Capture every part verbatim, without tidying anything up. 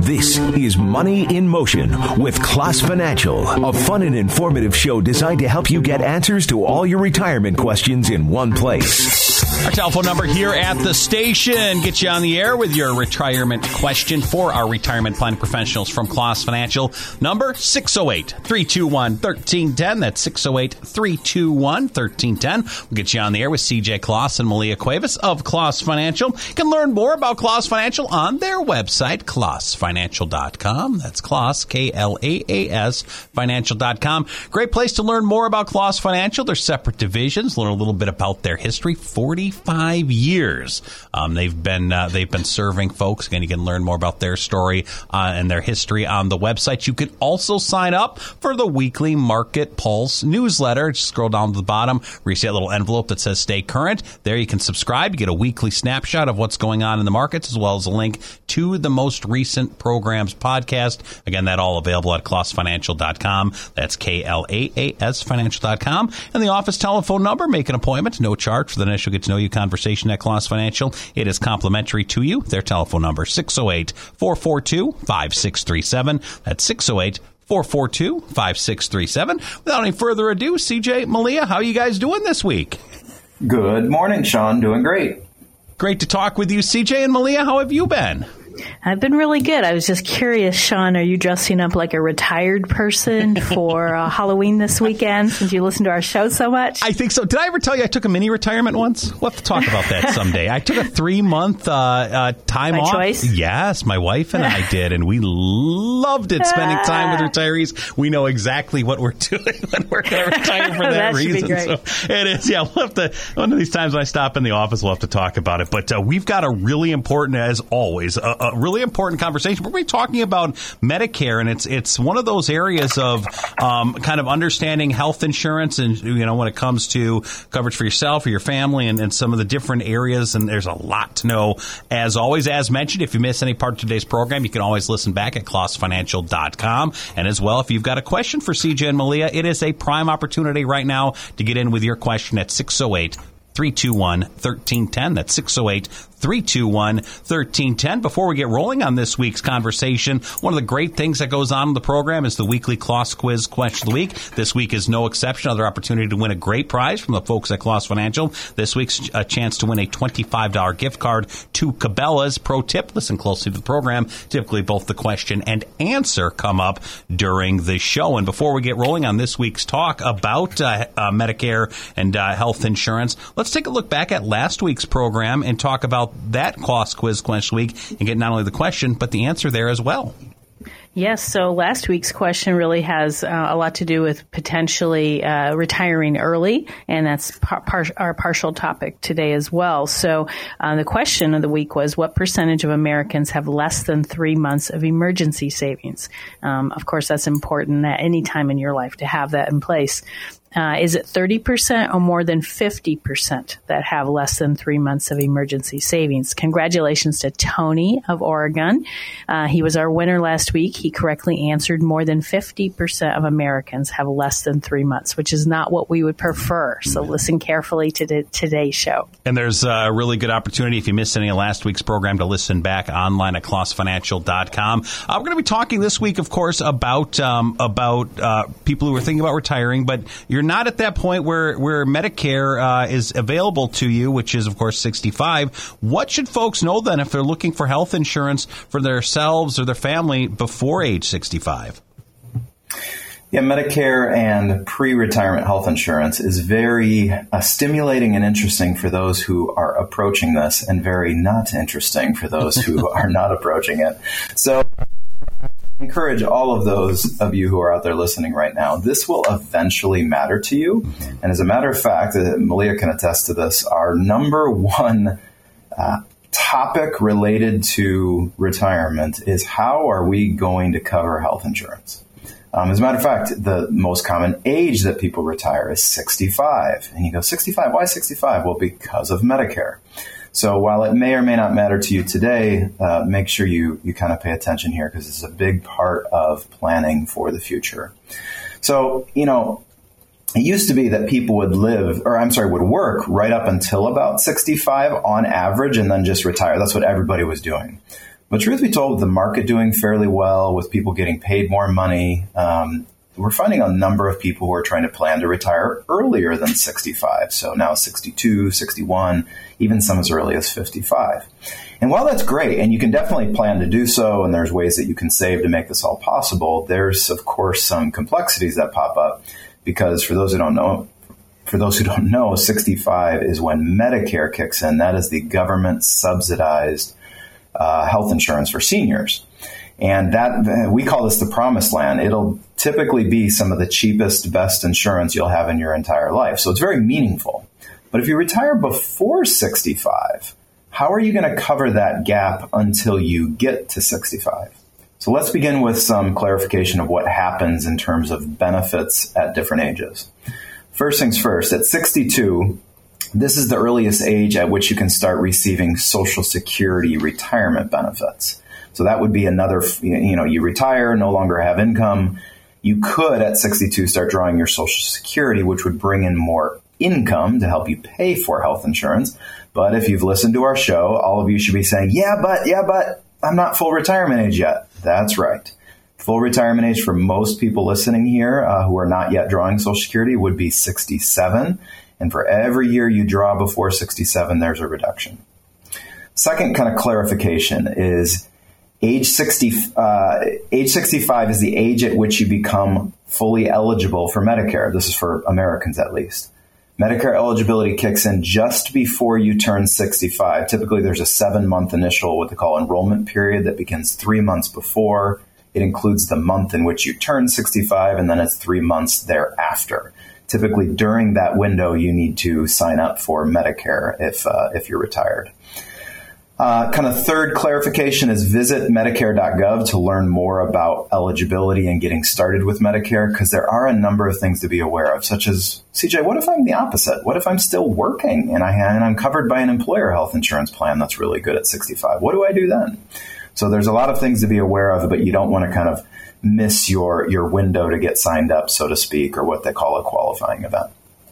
This is Money in Motion with Class Financial, a fun and informative show designed to help you get answers to all your retirement questions in one place. Our telephone number here at the station gets you on the air with your retirement question for our retirement planning professionals from Class Financial. Number six oh eight, three two one, one three one zero. That's six oh eight, three two one, one three one zero. We'll get you on the air with C J Kloss and Malia Cuevas of Kloss Financial. You can learn more about Kloss Financial on their website, kloss financial dot com. That's Kloss, K L A A S, financial dot com. Great place to learn more about Kloss Financial. They're separate divisions. Learn a little bit about their history. forty-five years um, they've been uh, they've been serving folks. Again, you can learn more about their story uh, and their history on the website. You can also sign up for the weekly Market Pulse newsletter. Just scroll down to the bottom where you see a little envelope that says Stay Current. There you can subscribe. You get a weekly snapshot of what's going on in the markets, as well as a link to the most recent programs podcast. Again, that all available at kloss financial dot com. That's K L A A S financial dot com. And the office telephone number, make an appointment, no charge for the initial get to know you conversation at Kloss Financial. It is complimentary to you. Their telephone number, six oh eight, four four two, five six three seven. That's six oh eight, four four two, five six three seven. Without any further ado, C J, Malia, how are you guys doing this week? Good morning, Sean. Doing great. Great to talk with you, C J. And Malia, how have you been? I've been really good. I was just curious, Sean, are you dressing up like a retired person for uh, Halloween this weekend since you listen to our show so much? I think so. Did I ever tell you I took a mini retirement once? We'll have to talk about that someday. I took a three-month uh, uh, time By off. choice? Yes, my wife and I did, and we loved it, spending time with retirees. We know exactly what we're doing when we're going to retire for that, that reason. Should be great. So it is. Yeah, we'll have to, one of these times when I stop in the office, we'll have to talk about it. But uh, we've got a really important, as always, a, a really important conversation. We're going to be talking about Medicare, and it's it's one of those areas of um, kind of understanding health insurance, and you know when it comes to coverage for yourself or your family, and, and some of the different areas. And there's a lot to know. As always, as mentioned, if you miss any part of today's program, you can always listen back at kloss financial dot com. And as well, if you've got a question for C J and Malia, it is a prime opportunity right now to get in with your question at six oh eight, three two one, one three one zero. That's six oh eight, three two one, one three one zero. Before we get rolling on this week's conversation, one of the great things that goes on in the program is the weekly Kloss Quiz Question of the Week. This week is no exception. Another opportunity to win a great prize from the folks at Kloss Financial. This week's a chance to win a twenty-five dollars gift card to Cabela's. Pro tip, listen closely to the program. Typically, both the question and answer come up during the show. And before we get rolling on this week's talk about uh, uh, Medicare and uh, health insurance, let's take a look back at last week's program and talk about that Kloss Quiz Question Week and get not only the question, but the answer there as well. Yes, so last week's question really has uh, a lot to do with potentially uh, retiring early, and that's par- par- our partial topic today as well. So uh, the question of the week was, what percentage of Americans have less than three months of emergency savings? Um, of course, that's important at any time in your life to have that in place. Uh, is it thirty percent or more than fifty percent that have less than three months of emergency savings? Congratulations to Tony of Oregon. Uh, he was our winner last week. He correctly answered more than fifty percent of Americans have less than three months, which is not what we would prefer. So listen carefully to the, today's show. And there's a really good opportunity if you missed any of last week's program to listen back online at kloss financial dot com. Uh, we're going to be talking this week, of course, about um, about uh, people who are thinking about retiring, but you're not at that point where, where Medicare uh, is available to you, which is, of course, sixty-five. What should folks know then if they're looking for health insurance for themselves or their family before age sixty-five? Yeah, Medicare and pre-retirement health insurance is very uh, stimulating and interesting for those who are approaching this, and very not interesting for those who are not approaching it. So encourage all of those of you who are out there listening right now. This will eventually matter to you. And as a matter of fact, uh, Malia can attest to this, our number one uh, topic related to retirement is how are we going to cover health insurance? Um, as a matter of fact, the most common age that people retire is sixty-five. And you go, sixty-five? Why sixty-five? Well, because of Medicare. So while it may or may not matter to you today, uh, make sure you, you kind of pay attention here, because it's a big part of planning for the future. So, you know, it used to be that people would live, or I'm sorry, would work right up until about sixty-five on average and then just retire. That's what everybody was doing. But truth be told, with the market doing fairly well, with people getting paid more money, um, we're finding a number of people who are trying to plan to retire earlier than sixty-five. So now sixty-two, sixty-one, even some as early as fifty-five. And while that's great, and you can definitely plan to do so, and there's ways that you can save to make this all possible, there's, of course, some complexities that pop up because for those who don't know, for those who don't know, sixty-five is when Medicare kicks in. That is the government subsidized uh, health insurance for seniors. And that we call this the promised land. It'll typically be some of the cheapest, best insurance you'll have in your entire life. So it's very meaningful. But if you retire before sixty-five, how are you going to cover that gap until you get to sixty-five? So let's begin with some clarification of what happens in terms of benefits at different ages. First things first, at sixty-two, this is the earliest age at which you can start receiving Social Security retirement benefits. So that would be another, you know, you retire, no longer have income. You could at sixty-two start drawing your Social Security, which would bring in more income to help you pay for health insurance. But if you've listened to our show, all of you should be saying, yeah, but, yeah, but I'm not full retirement age yet. That's right. Full retirement age for most people listening here uh, who are not yet drawing Social Security would be sixty-seven. And for every year you draw before sixty-seven, there's a reduction. Second kind of clarification is age sixty, uh, age sixty-five is the age at which you become fully eligible for Medicare. This is for Americans at least. Medicare eligibility kicks in just before you turn sixty-five. Typically, there's a seven-month initial, what they call enrollment period, that begins three months before. It includes the month in which you turn sixty-five, and then it's three months thereafter. Typically, during that window, you need to sign up for Medicare if uh, if you're retired. Uh, kind of third clarification is visit Medicare dot gov to learn more about eligibility and getting started with Medicare, because there are a number of things to be aware of, such as, C J, what if I'm the opposite? What if I'm still working and, I, and I'm covered by an employer health insurance plan that's really good at sixty-five? What do I do then? So there's a lot of things to be aware of, but you don't want to kind of miss your, your window to get signed up, so to speak, or what they call a qualifying event.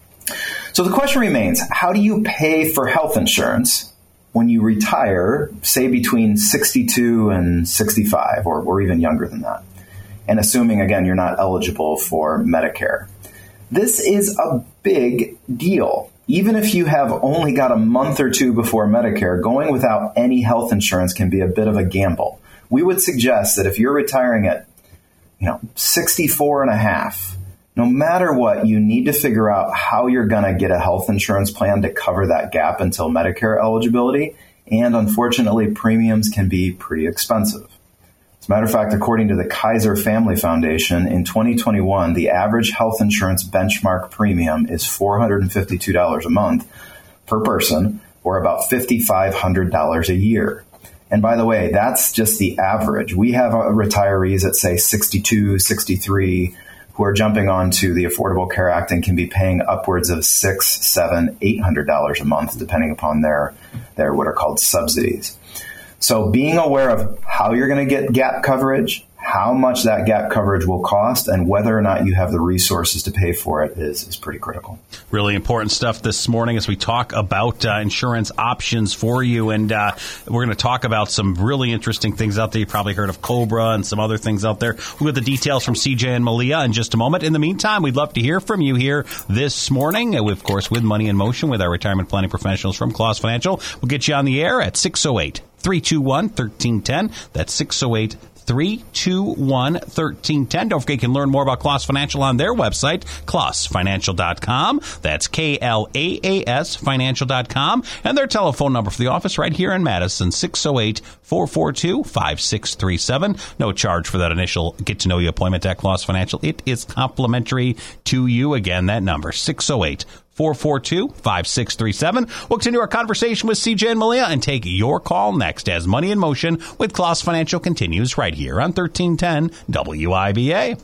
So the question remains, how do you pay for health insurance when you retire, say between sixty-two and sixty-five, or, or even younger than that? And assuming, again, you're not eligible for Medicare. This is a big deal. Even if you have only got a month or two before Medicare, going without any health insurance can be a bit of a gamble. We would suggest that if you're retiring at, you know, sixty-four and a half, no matter what, you need to figure out how you're going to get a health insurance plan to cover that gap until Medicare eligibility. And unfortunately, premiums can be pretty expensive. As a matter of fact, according to the Kaiser Family Foundation, in twenty twenty-one, the average health insurance benchmark premium is four hundred fifty-two dollars a month per person, or about five thousand five hundred dollars a year. And by the way, that's just the average. We have retirees at, say, sixty-two, sixty-three, who are jumping onto the Affordable Care Act and can be paying upwards of six, seven, eight hundred dollars a month, depending upon their their what are called subsidies. So being aware of how you're going to get gap coverage, how much that gap coverage will cost, and whether or not you have the resources to pay for it is, is pretty critical. Really important stuff this morning as we talk about uh, insurance options for you. And uh, we're going to talk about some really interesting things out there. You've probably heard of COBRA and some other things out there. We'll get the details from C J and Malia in just a moment. In the meantime, we'd love to hear from you here this morning, uh, of course, with Money in Motion with our retirement planning professionals from Claus Financial. We'll get you on the air at six oh eight, three two one, one three one zero. That's six oh eight, three two one, one three one zero. Don't forget, you can learn more about Claus Financial on their website, claus financial dot com. That's K L A A S financial dot com. And their telephone number for the office right here in Madison, six oh eight, four four two, five six three seven. No charge for that initial get-to-know-you appointment at Claus Financial. It is complimentary to you. Again, that number, six oh eight, four four two, five six three seven. We'll continue our conversation with C J and Malia and take your call next as Money in Motion with Claus Financial continues right here on thirteen ten W I B A.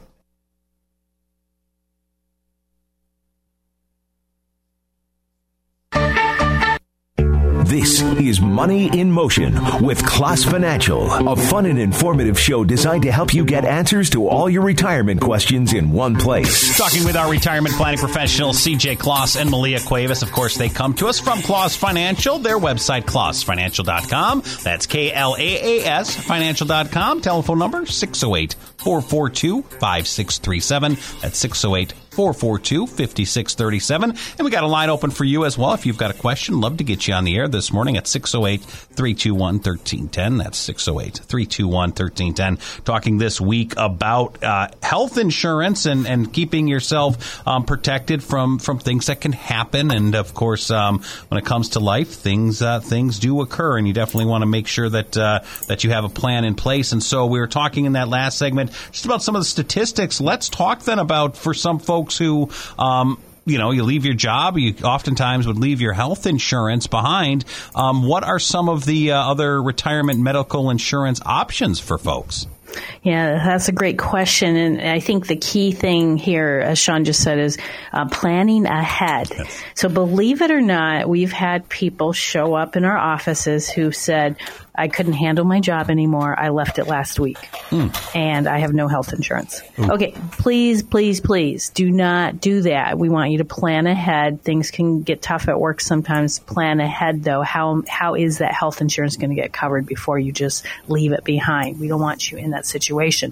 This is Money in Motion with Class Financial, a fun and informative show designed to help you get answers to all your retirement questions in one place. Talking with our retirement planning professionals, C J Kloss and Malia Cuevas. Of course, they come to us from Kloss Financial, their website, kloss financial dot com. That's K L A A S financial dot com. Telephone number, six oh eight, four four two, five six three seven. That's six oh eight, four four two, five six three seven. And we got a line open for you as well. If you've got a question, love to get you on the air this morning at six oh eight, three two one, one three one zero. That's six oh eight, three two one, one three one zero. Talking this week about uh, health insurance and, and keeping yourself um, protected from, from things that can happen. And, of course, um, when it comes to life, things uh, things do occur, and you definitely want to make sure that uh, that you have a plan in place. And so we were talking in that last segment just about some of the statistics. Let's talk then about, for some folks who um, you know, you leave your job, you oftentimes would leave your health insurance behind. Um, what are some of the uh, other retirement medical insurance options for folks? Yeah, that's a great question. And I think the key thing here, as Sean just said, is uh, planning ahead. Yes. So believe it or not, we've had people show up in our offices who said, I couldn't handle my job anymore. I left it last week, mm. and I have no health insurance. Ooh. Okay, please, please, please do not do that. We want you to plan ahead. Things can get tough at work sometimes. Plan ahead, though. How how is that health insurance going to get covered before you just leave it behind? We don't want you in that situation.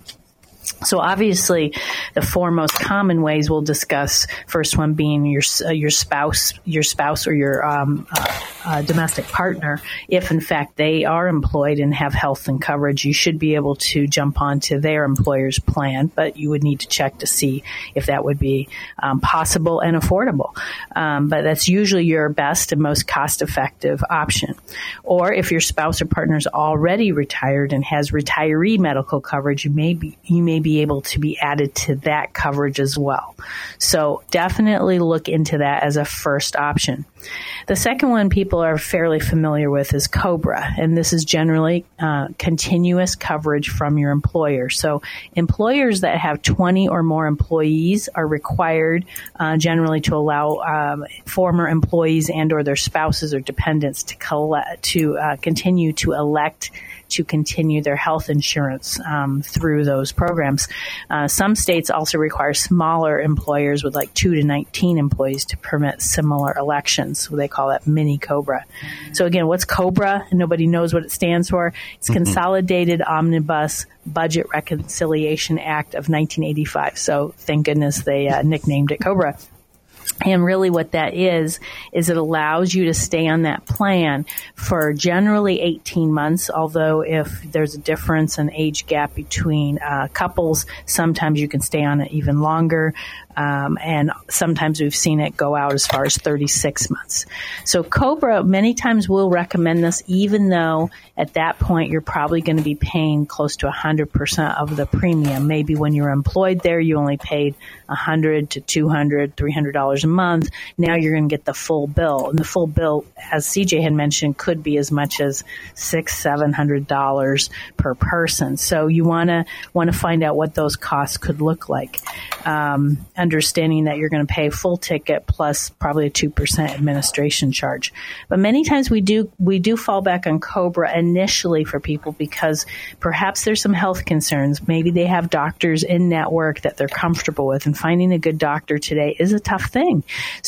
So obviously, the four most common ways we'll discuss. First one being your uh, your spouse, your spouse or your um, uh, uh, domestic partner. If in fact they are employed and have health and coverage, you should be able to jump onto their employer's plan, but you would need to check to see if that would be um, possible and affordable. Um, but that's usually your best and most cost-effective option. Or if your spouse or partner is already retired and has retiree medical coverage, you may be you may be able to be added to that coverage as well. So definitely look into that as a first option. The second one people are fairly familiar with is COBRA, and this is generally uh, continuous coverage from your employer. So employers that have twenty or more employees are required uh, generally to allow um, former employees and or their spouses or dependents to collect, to uh, continue to elect to continue their health insurance um, through those programs. Uh, some states also require smaller employers with like two to nineteen employees to permit similar elections. So they call that mini COBRA. So again, what's COBRA? Nobody knows what it stands for. It's mm-hmm. Consolidated Omnibus Budget Reconciliation Act of nineteen eighty-five. So thank goodness they uh, nicknamed it COBRA. And really what that is, is it allows you to stay on that plan for generally eighteen months, although if there's a difference in age gap between uh, couples, sometimes you can stay on it even longer. Um, and sometimes we've seen it go out as far as thirty-six months. So COBRA, many times we'll recommend this, even though at that point you're probably going to be paying close to one hundred percent of the premium. Maybe when you're employed there, you only paid one hundred to two hundred, three hundred dollars a month. Now you're going to get the full bill. And the full bill, as C J had mentioned, could be as much as six hundred, seven hundred dollars per person. So you want to want to find out what those costs could look like. Um, understanding that you're going to pay full ticket plus probably a two percent administration charge. But many times we do we do fall back on COBRA initially for people because perhaps there's some health concerns. Maybe they have doctors in network that they're comfortable with, and finding a good doctor today is a tough thing.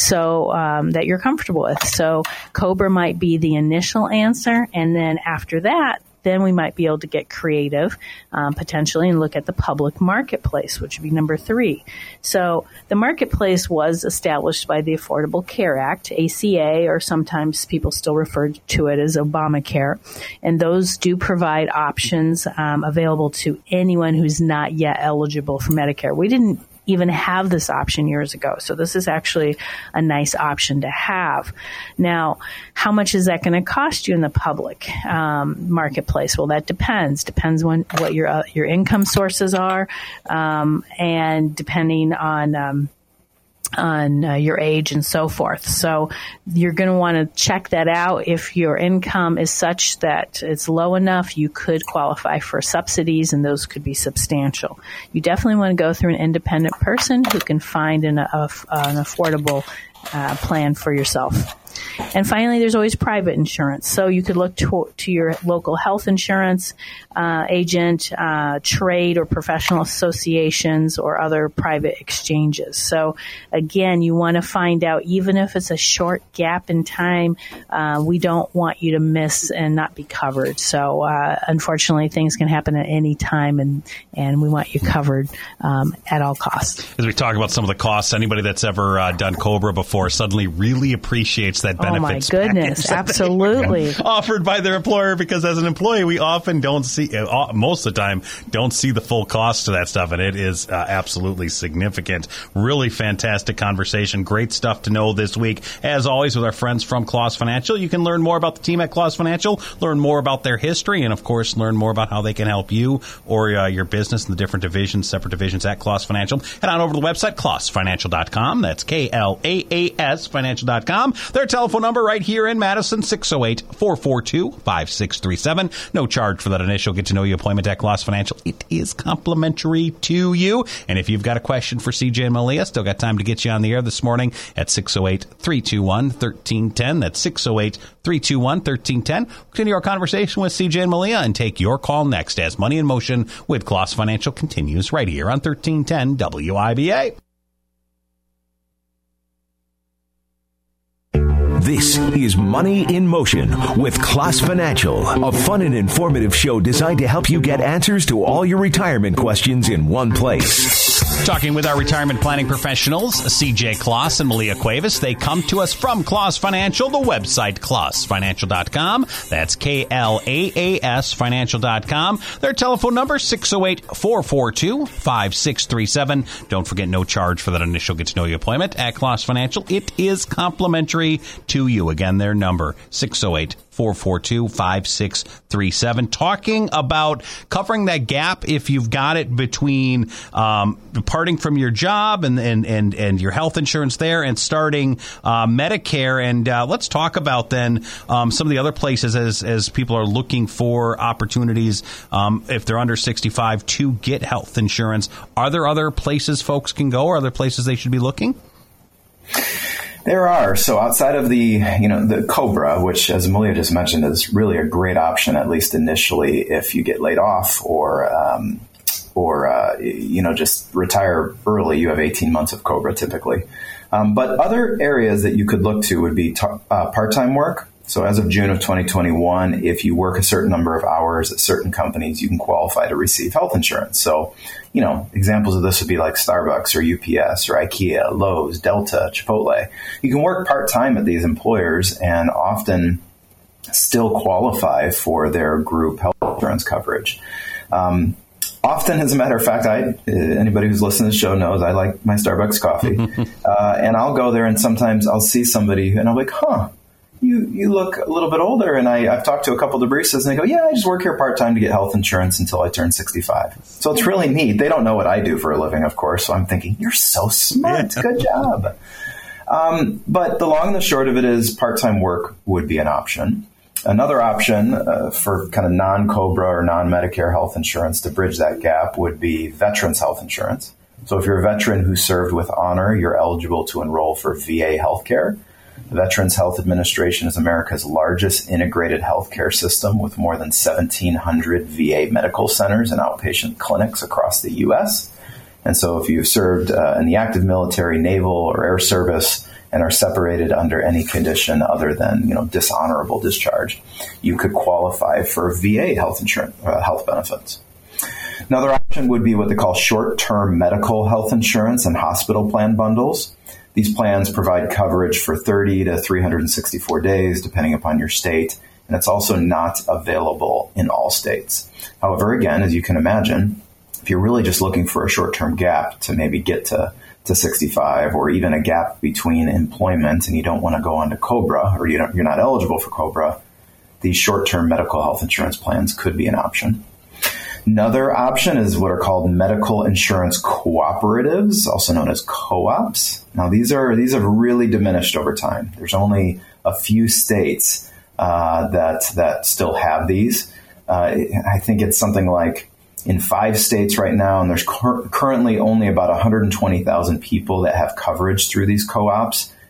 So um, that you're comfortable with. So COBRA might be the initial answer, and then after that, then we might be able to get creative, um, potentially, and look at the public marketplace, which would be number three. So the marketplace was established by the Affordable Care Act, A C A, or sometimes people still refer to it as Obamacare. And those do provide options um, available to anyone who's not yet eligible for Medicare. We didn't even have this option years ago. So this is actually a nice option to have. Now, how much is that going to cost you in the public um, marketplace? Well, that depends. Depends on what your uh, your income sources are, um, and depending on um, on uh, your age and so forth. So you're going to want to check that out. If your income is such that it's low enough, you could qualify for subsidies, and those could be substantial. You definitely want to go through an independent person who can find an, a, an affordable uh, plan for yourself. And finally, there's always private insurance. So you could look to, to your local health insurance uh, agent, uh, trade or professional associations, or other private exchanges. So again, you want to find out, even if it's a short gap in time, uh, we don't want you to miss and not be covered. So uh, unfortunately, things can happen at any time, and, and we want you covered um, at all costs. As we talk about some of the costs, anybody that's ever uh, done COBRA before suddenly really appreciates that benefits. Oh my goodness, absolutely. Offered by their employer, because as an employee, we often don't see, uh, most of the time, don't see the full cost to that stuff, and it is uh, absolutely significant. Really fantastic conversation. Great stuff to know this week. As always, with our friends from Claus Financial, you can learn more about the team at Claus Financial, learn more about their history, and of course, learn more about how they can help you or uh, your business in the different divisions, separate divisions at Claus Financial. Head on over to the website, claus financial dot com. That's K L A A S financial dot com. Their telephone number right here in Madison, six oh eight, four four two, five six three seven. No charge for that initial get-to-know-you appointment at Claus Financial. It is complimentary to you. And if you've got a question for C J and Malia, still got time to get you on the air this morning at six oh eight, three two one, one three one zero. That's six oh eight, three two one, one three one zero. We'll continue our conversation with C J and Malia and take your call next as Money in Motion with Claus Financial continues right here on thirteen ten W I B A. This is Money in Motion with Claus Financial, a fun and informative show designed to help you get answers to all your retirement questions in one place. Talking with our retirement planning professionals, C J Claus and Malia Cuevas. They come to us from Claus Financial, the website claus financial dot com. That's K L A A S financial dot com. Their telephone number, six oh eight, four four two, five six three seven. Don't forget, no charge for that initial get-to-know-you appointment at Claus Financial. It is complimentary to you. Again, their number, six oh eight, four four two, five six three seven. Talking about covering that gap, if you've got it, between um, departing from your job and, and, and, and your health insurance there and starting uh, Medicare. And uh, let's talk about then um, some of the other places as, as people are looking for opportunities um, if they're under sixty-five to get health insurance. Are there other places folks can go, or other places they should be looking? There are. So outside of the, you know, the COBRA, which, as Malia just mentioned, is really a great option, at least initially, if you get laid off or, um, or uh, you know, just retire early. You have eighteen months of COBRA typically. Um, but other areas that you could look to would be t- uh, part-time work. So as of June of twenty twenty-one, if you work a certain number of hours at certain companies, you can qualify to receive health insurance. So, you know, examples of this would be like Starbucks or U P S or IKEA, Lowe's, Delta, Chipotle. You can work part-time at these employers and often still qualify for their group health insurance coverage. Um, Often, as a matter of fact, I anybody who's listening to the show knows I like my Starbucks coffee. uh, and I'll go there and sometimes I'll see somebody and I'm like, huh, you you look a little bit older. And I, I've talked to a couple of the baristas and they go, yeah, I just work here part-time to get health insurance until I turn sixty-five. So it's really neat. They don't know what I do for a living, of course. So I'm thinking, you're so smart. Good job. Um, but the long and the short of it is part-time work would be an option. Another option uh, for kind of non-COBRA or non-Medicare health insurance to bridge that gap would be veterans health insurance. So if you're a veteran who served with honor, you're eligible to enroll for V A healthcare. The Veterans Health Administration is America's largest integrated healthcare system with more than seventeen hundred V A medical centers and outpatient clinics across the U S. And so if you've served uh, in the active military, naval, or air service, and are separated under any condition other than, you know, dishonorable discharge, you could qualify for V A health insurance, uh, health benefits. Another option would be what they call short-term medical health insurance and hospital plan bundles. These plans provide coverage for thirty to three hundred sixty-four days, depending upon your state, and it's also not available in all states. However, again, as you can imagine, if you're really just looking for a short-term gap to maybe get to to sixty-five, or even a gap between employment and you don't want to go on to COBRA, or you don't, you're not eligible for COBRA, these short-term medical health insurance plans could be an option. Another option is what are called medical insurance cooperatives, also known as co-ops. Now, these are these have really diminished over time. There's only a few states uh, that that still have these. Uh, I think it's something like in five states right now, and there's cur- currently only about one hundred twenty thousand people that have coverage through these co-ops.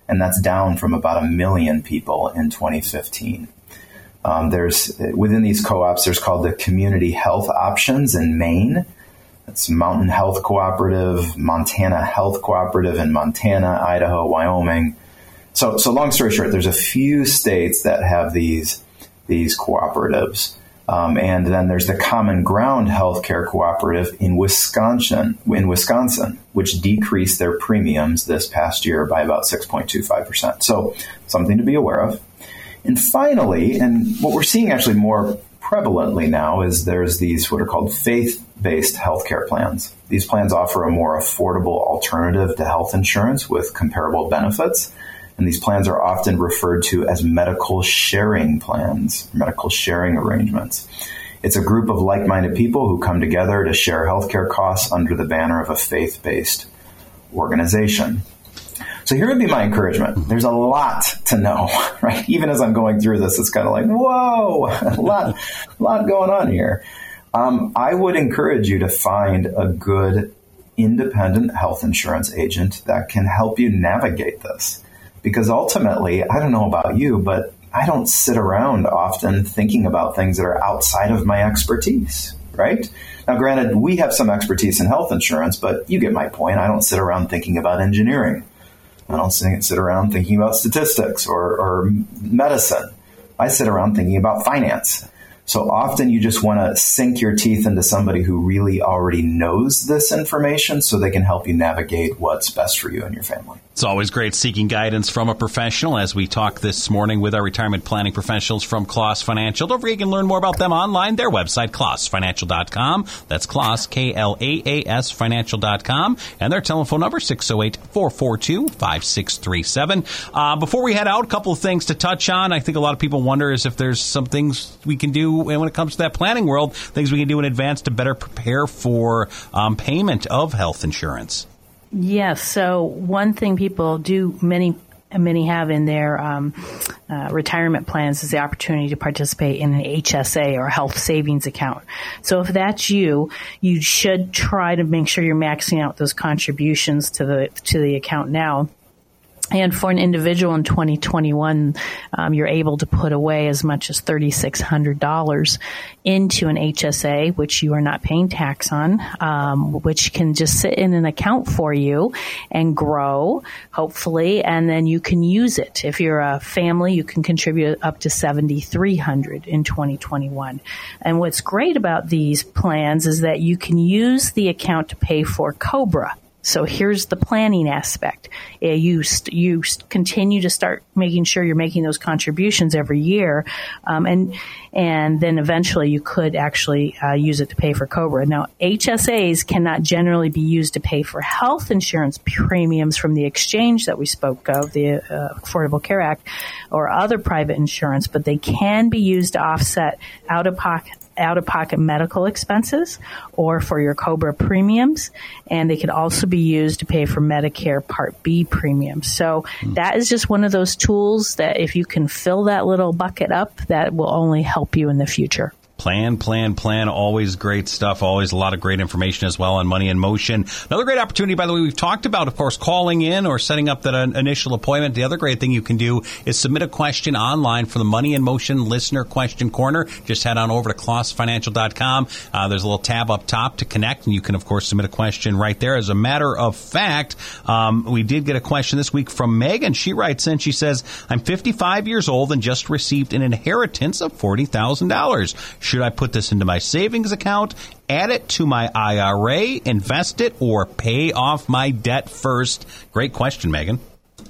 and that's down from about a million people in twenty fifteen. Um, there's within these co-ops, there's called the Community Health Options in Maine. It's Mountain Health Cooperative, Montana Health Cooperative in Montana, Idaho, Wyoming. So, so long story short, there's a few states that have these these cooperatives. Um, and then there's the Common Ground Healthcare Cooperative in Wisconsin, in Wisconsin, which decreased their premiums this past year by about six point two five percent. So something to be aware of. And finally, and what we're seeing actually more prevalently now is there's these what are called faith-based healthcare plans. These plans offer a more affordable alternative to health insurance with comparable benefits. And these plans are often referred to as medical sharing plans, medical sharing arrangements. It's a group of like-minded people who come together to share healthcare costs under the banner of a faith-based organization. So here would be my encouragement. There's a lot to know, right? Even as I'm going through this, it's kind of like, whoa, a lot, a lot going on here. Um, I would encourage you to find a good independent health insurance agent that can help you navigate this. Because ultimately, I don't know about you, but I don't sit around often thinking about things that are outside of my expertise, right? Now, granted, we have some expertise in health insurance, but you get my point. I don't sit around thinking about engineering. I don't sit around thinking about statistics or, or medicine. I sit around thinking about finance. So often you just want to sink your teeth into somebody who really already knows this information so they can help you navigate what's best for you and your family. It's always great seeking guidance from a professional as we talk this morning with our retirement planning professionals from Klaas Financial. Don't forget you can learn more about them online. Their website, klaas financial dot com. That's Klaas, K L A A S, financial dot com. And their telephone number, six oh eight, four four two, five six three seven. Uh, before we head out, a couple of things to touch on. I think a lot of people wonder is if there's some things we can do when it comes to that planning world, things we can do in advance to better prepare for um, payment of health insurance. Yes. So one thing people do, many many have in their um, uh, retirement plans is the opportunity to participate in an H S A or a health savings account. So if that's you, you should try to make sure you're maxing out those contributions to the to the account now. And for an individual in twenty twenty-one, um, you're able to put away as much as three thousand six hundred dollars into an H S A, which you are not paying tax on, um, which can just sit in an account for you and grow, hopefully, and then you can use it. If you're a family, you can contribute up to seven thousand three hundred dollars in twenty twenty-one. And what's great about these plans is that you can use the account to pay for COBRA. So here's the planning aspect. You st- you st- continue to start making sure you're making those contributions every year, um, and and then eventually you could actually uh, use it to pay for COBRA. Now, H S As cannot generally be used to pay for health insurance premiums from the exchange that we spoke of, the uh, Affordable Care Act, or other private insurance, but they can be used to offset out-of-pocket out-of-pocket medical expenses or for your COBRA premiums, and they could also be used to pay for Medicare Part B premiums. So mm. that is just one of those tools that if you can fill that little bucket up, that will only help you in the future. Plan, plan, plan. Always great stuff. Always a lot of great information as well on Money in Motion. Another great opportunity, by the way, we've talked about, of course, calling in or setting up that initial appointment. The other great thing you can do is submit a question online for the Money in Motion Listener Question Corner. Just head on over to klaas financial dot com. Uh, there's a little tab up top to connect, and you can, of course, submit a question right there. As a matter of fact, um, we did get a question this week from Megan. She writes in, she says, I'm fifty-five years old and just received an inheritance of forty thousand dollars. Should I put this into my savings account, add it to my I R A, invest it, or pay off my debt first? Great question, Megan.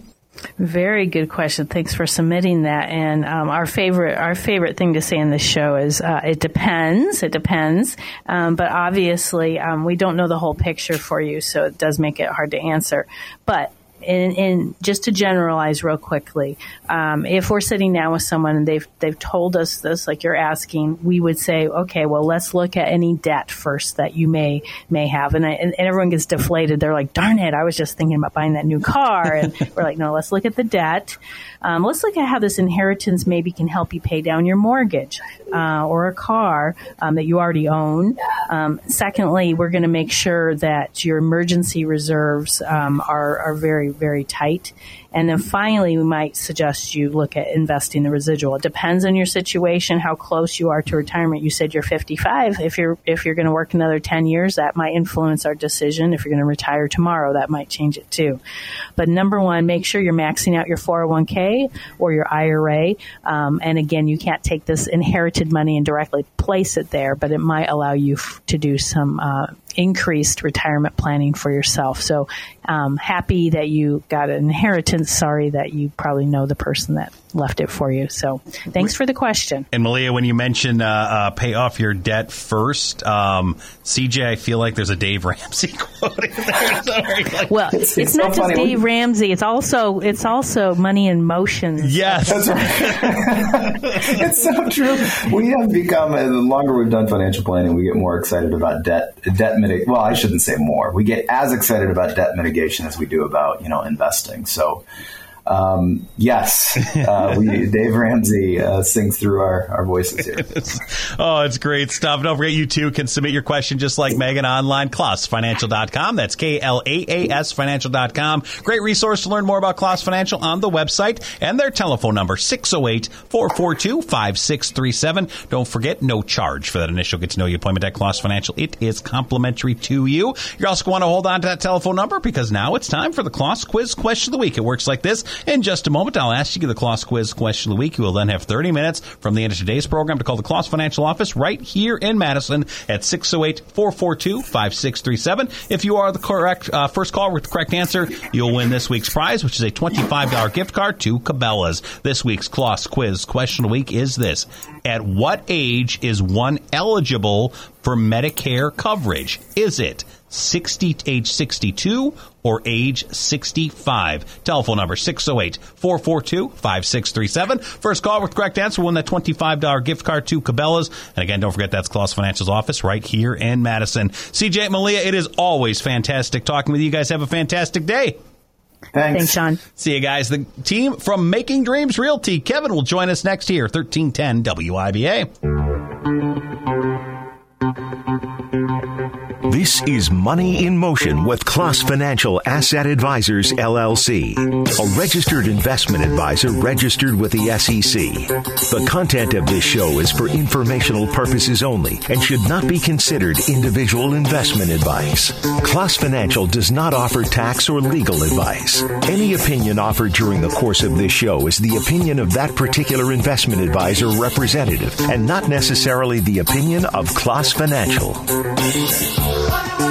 Very good question. Thanks for submitting that. And um, our favorite, our favorite thing to say in this show is uh, it depends. It depends. Um, but obviously, um, we don't know the whole picture for you, so it does make it hard to answer. But In, in just to generalize real quickly, um, if we're sitting down with someone and they've they've told us this, like you're asking, we would say, okay, well, let's look at any debt first that you may may have, and, I, and everyone gets deflated. They're like, darn it, I was just thinking about buying that new car, and we're like, no, let's look at the debt. Um, let's look at how this inheritance maybe can help you pay down your mortgage uh, or a car um, that you already own. Um, secondly, we're going to make sure that your emergency reserves um, are, are very, very tight. And then finally, we might suggest you look at investing the residual. It depends on your situation, how close you are to retirement. You said you're fifty-five. If you're if you're going to work another ten years, that might influence our decision. If you're going to retire tomorrow, that might change it too. But number one, make sure you're maxing out your four oh one k or your I R A. Um, and again, you can't take this inherited money and directly place it there, but it might allow you f- to do some uh, increased retirement planning for yourself. So um, happy that you got an inheritance. Sorry that you probably know the person that left it for you. So thanks for the question. And Malia, when you mention uh, uh, pay off your debt first, um, C J, I feel like there's a Dave Ramsey quote in there. Sorry, like, well, it's, it's, it's not so just funny. Dave Ramsey. It's also it's also Money in Motion. Yes, that's right. It's so true. We have become, the longer we've done financial planning, we get more excited about debt debt mitigation. Well, I shouldn't say more. We get as excited about debt mitigation as we do about, you know, investing. So, um, yes, uh, we, Dave Ramsey uh, sings through our, our voices here. Oh, it's great stuff. Don't forget, you too can submit your question just like Megan online, Klaas Financial dot com. That's K L A A S Financial dot com. Great resource to learn more about Klaas Financial on the website, and their telephone number, six oh eight, four four two, five six three seven. Don't forget, no charge for that initial get-to-know-you appointment at Klaas Financial. It is complimentary to you. You're also going to hold on to that telephone number because now it's time for the Klaas Quiz Question of the Week. It works like this. In just a moment, I'll ask you the Klaas Quiz Question of the Week. You will then have thirty minutes from the end of today's program to call the Klaas Financial office right here in Madison at six oh eight, four four two, five six three seven. If you are the correct uh, first caller with the correct answer, you'll win this week's prize, which is a twenty-five dollars gift card to Cabela's. This week's Klaas Quiz Question of the Week is this. At what age is one eligible for Medicare coverage? Is it sixty, age sixty-two or age sixty-five? Telephone number six oh eight, four four two, five six three seven. First call with correct answer will win that twenty-five dollars gift card to Cabela's. And again, don't forget that's Klaas Financial's office right here in Madison. C J, Malia, it is always fantastic talking with you. You guys have a fantastic day. Thanks. Thanks, Sean. See you guys. The team from Making Dreams Realty, Kevin, will join us next here, thirteen ten W I B A. This is Money in Motion with Klaas Financial Asset Advisors, L L C, a registered investment advisor registered with the S E C. The content of this show is for informational purposes only and should not be considered individual investment advice. Klaas Financial does not offer tax or legal advice. Any opinion offered during the course of this show is the opinion of that particular investment advisor representative and not necessarily the opinion of Klaas Financial.